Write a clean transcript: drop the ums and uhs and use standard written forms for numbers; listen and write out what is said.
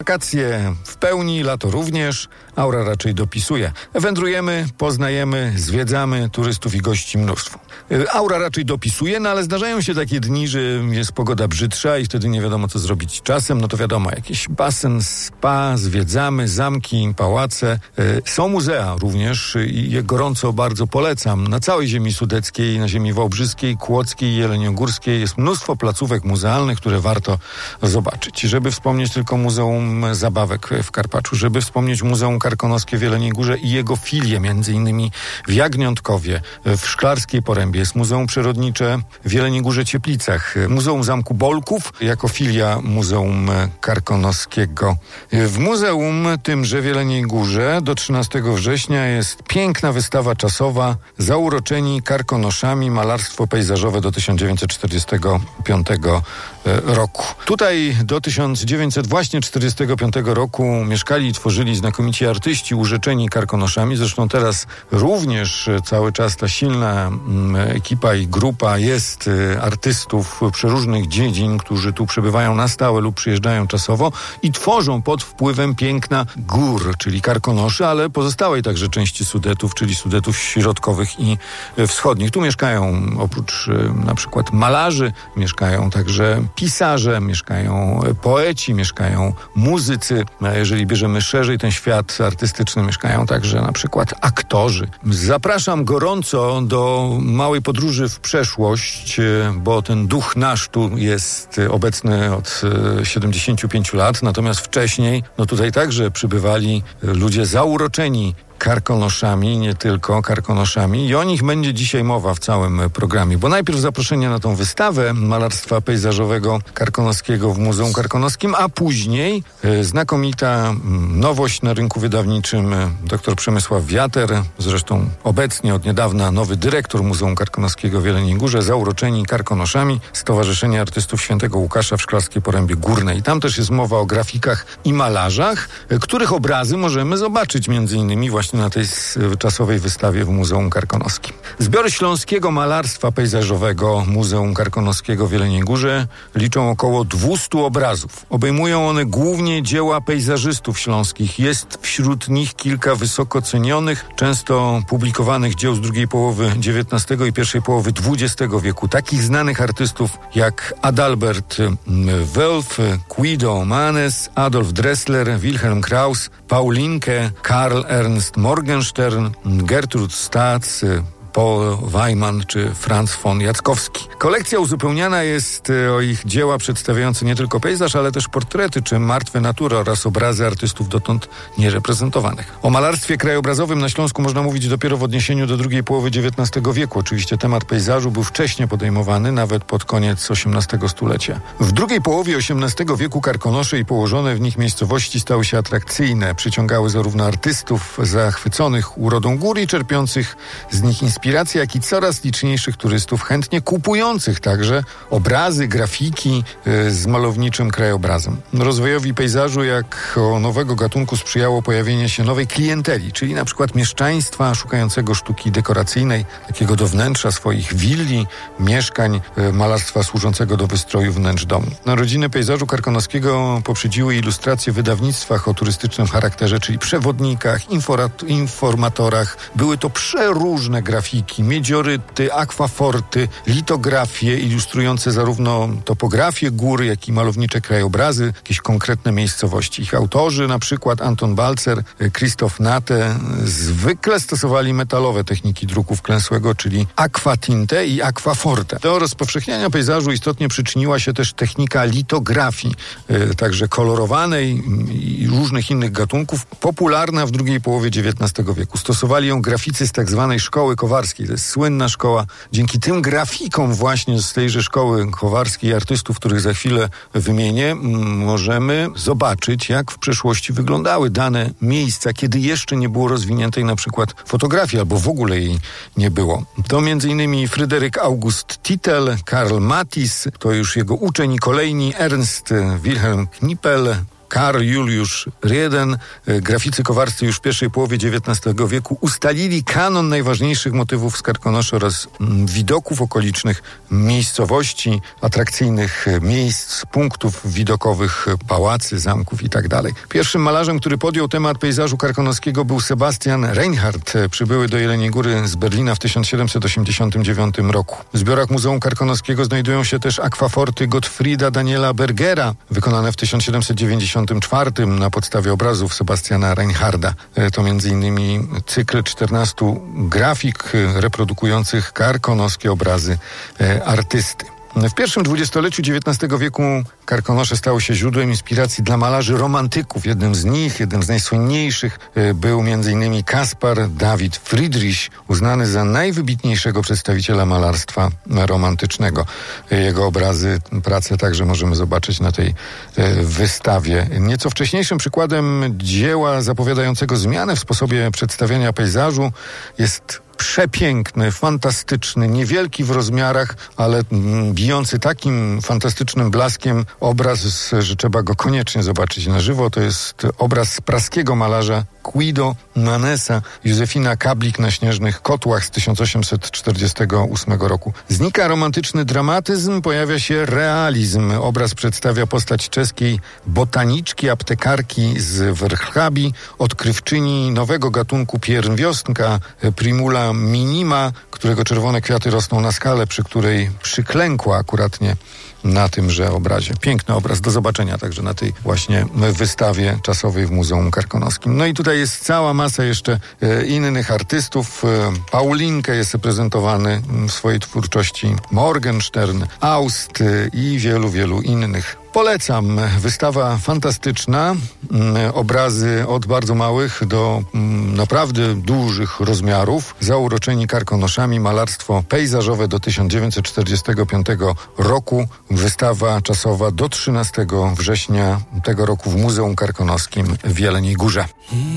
Wakacje w pełni, lato również. Aura raczej dopisuje. Wędrujemy, poznajemy, zwiedzamy, turystów i gości mnóstwo. Aura raczej dopisuje, no ale zdarzają się takie dni, że jest pogoda brzydsza i wtedy nie wiadomo, co zrobić czasem. No to wiadomo, jakiś basen, spa, zwiedzamy, zamki, pałace. Są muzea również i je gorąco bardzo polecam. Na całej ziemi sudeckiej, na ziemi wałbrzyskiej, kłodzkiej, jeleniogórskiej jest mnóstwo placówek muzealnych, które warto zobaczyć. Żeby wspomnieć tylko Muzeum Zabawek w Karpaczu, żeby wspomnieć Muzeum Karkonoskie w Jeleniej Górze i jego filie, między innymi w Jagniątkowie, w Szklarskiej Porębie, jest Muzeum Przyrodnicze w Jeleniej Górze Cieplicach, Muzeum Zamku Bolków jako filia Muzeum Karkonoskiego. W muzeum tymże w Jeleniej Górze do 13 września jest piękna wystawa czasowa Zauroczeni karkonoszami, malarstwo pejzażowe do 1945 roku. Tutaj do 1945 roku mieszkali i tworzyli znakomici artyści urzeczeni karkonoszami. Zresztą teraz również cały czas ta silna ekipa i grupa jest artystów przeróżnych dziedzin, którzy tu przebywają na stałe lub przyjeżdżają czasowo i tworzą pod wpływem piękna gór, czyli karkonoszy, ale pozostałej także części Sudetów, czyli Sudetów środkowych i wschodnich. Tu mieszkają oprócz na przykład malarzy, mieszkają także pisarze, mieszkają poeci, mieszkają muzycy. A jeżeli bierzemy szerzej ten świat artystyczny, mieszkają także na przykład aktorzy. Zapraszam gorąco do małej podróży w przeszłość, bo ten duch nasz tu jest obecny od 75 lat, natomiast wcześniej, no tutaj także przybywali ludzie zauroczeni karkonoszami, nie tylko karkonoszami i o nich będzie dzisiaj mowa w całym programie, bo najpierw zaproszenie na tą wystawę malarstwa pejzażowego karkonoskiego w Muzeum Karkonoskim, a później znakomita nowość na rynku wydawniczym dr Przemysław Wiater, zresztą obecnie od niedawna nowy dyrektor Muzeum Karkonoskiego w Jeleniej Górze, Zauroczeni karkonoszami, Stowarzyszenie Artystów Świętego Łukasza w Szklarskiej Porębie Górnej. I tam też jest mowa o grafikach i malarzach, których obrazy możemy zobaczyć między innymi właśnie na tej czasowej wystawie w Muzeum Karkonoskim. Zbiory śląskiego malarstwa pejzażowego Muzeum Karkonoskiego w Jeleniej Górze liczą około 200 obrazów. Obejmują one głównie dzieła pejzażystów śląskich. Jest wśród nich kilka wysoko cenionych, często publikowanych dzieł z drugiej połowy XIX i pierwszej połowy XX wieku. Takich znanych artystów jak Adalbert Welf, Guido Manes, Adolf Dressler, Wilhelm Kraus, Paulinke, Karl Ernst Morgenstern, Gertrud Staats, Paul Weimann czy Franz von Jackowski. Kolekcja uzupełniana jest o ich dzieła przedstawiające nie tylko pejzaż, ale też portrety czy martwe natury oraz obrazy artystów dotąd niereprezentowanych. O malarstwie krajobrazowym na Śląsku można mówić dopiero w odniesieniu do drugiej połowy XIX wieku. Oczywiście temat pejzażu był wcześniej podejmowany, nawet pod koniec XVIII stulecia. W drugiej połowie XVIII wieku karkonosze i położone w nich miejscowości stały się atrakcyjne. Przyciągały zarówno artystów zachwyconych urodą gór i czerpiących z nich inspiracje, jak i coraz liczniejszych turystów chętnie kupujących także obrazy, grafiki z malowniczym krajobrazem. Rozwojowi pejzażu jako nowego gatunku sprzyjało pojawienie się nowej klienteli, czyli na przykład mieszczaństwa szukającego sztuki dekoracyjnej, takiego do wnętrza swoich willi, mieszkań, malarstwa służącego do wystroju wnętrz domu. Narodziny pejzażu karkonoskiego poprzedziły ilustracje w wydawnictwach o turystycznym charakterze, czyli przewodnikach, informatorach. Były to przeróżne grafiki, miedzioryty, akwaforty, litografie ilustrujące zarówno topografię gór, jak i malownicze krajobrazy, jakieś konkretne miejscowości. Ich autorzy, na przykład Anton Balcer, Christoph Nate, zwykle stosowali metalowe techniki druku wklęsłego, czyli aquatinte i aquaforte. Do rozpowszechniania pejzażu istotnie przyczyniła się też technika litografii, także kolorowanej i różnych innych gatunków, popularna w drugiej połowie XIX wieku. Stosowali ją graficy z tak zwanej szkoły kowarskiej. To jest słynna szkoła. Dzięki tym grafikom właśnie z tejże szkoły kowarskiej, artystów, których za chwilę wymienię, możemy zobaczyć, jak w przeszłości wyglądały dane miejsca, kiedy jeszcze nie było rozwiniętej na przykład fotografii, albo w ogóle jej nie było. To m.in. Fryderyk August Tittel, Karl Matisse, to już jego uczeń i kolejni, Ernst Wilhelm Knipel, Karl Juliusz Rieden, graficy kowarscy już w pierwszej połowie XIX wieku ustalili kanon najważniejszych motywów z Karkonoszy oraz widoków okolicznych miejscowości, atrakcyjnych miejsc, punktów widokowych, pałacy, zamków itd. Pierwszym malarzem, który podjął temat pejzażu karkonoskiego, był Sebastian Reinhardt, przybyły do Jeleniej Góry z Berlina w 1789 roku. W zbiorach Muzeum Karkonoskiego znajdują się też akwaforty Gottfrieda Daniela Bergera, wykonane w 1794 na podstawie obrazów Sebastiana Reinhardta. To m.in. cykl 14 grafik reprodukujących karkonoskie obrazy artysty. W pierwszym dwudziestoleciu XIX wieku Karkonosze stały się źródłem inspiracji dla malarzy romantyków. Jednym z najsłynniejszych był m.in. Caspar David Friedrich, uznany za najwybitniejszego przedstawiciela malarstwa romantycznego. Jego obrazy, prace także możemy zobaczyć na tej wystawie. Nieco wcześniejszym przykładem dzieła zapowiadającego zmianę w sposobie przedstawiania pejzażu jest przepiękny, fantastyczny, niewielki w rozmiarach, ale bijący takim fantastycznym blaskiem obraz, że trzeba go koniecznie zobaczyć na żywo. To jest obraz praskiego malarza Guido Manesa, Józefina Kablik na śnieżnych kotłach z 1848 roku. Znika romantyczny dramatyzm, pojawia się realizm. Obraz przedstawia postać czeskiej botaniczki, aptekarki z Wrocławii, odkrywczyni nowego gatunku pierwiostka Primula minima, którego czerwone kwiaty rosną na skale, przy której przyklękła akuratnie na tymże obrazie. Piękny obraz, do zobaczenia także na tej właśnie wystawie czasowej w Muzeum Karkonoskim. No i tutaj jest cała masa jeszcze innych artystów. Paulinkę jest reprezentowany w swojej twórczości, Morgenstern, Aust i wielu, wielu innych. Polecam. Wystawa fantastyczna. Obrazy od bardzo małych do naprawdę dużych rozmiarów. Zauroczeni Karkonoszami. Malarstwo pejzażowe do 1945 roku. Wystawa czasowa do 13 września tego roku w Muzeum Karkonoskim w Jeleniej Górze.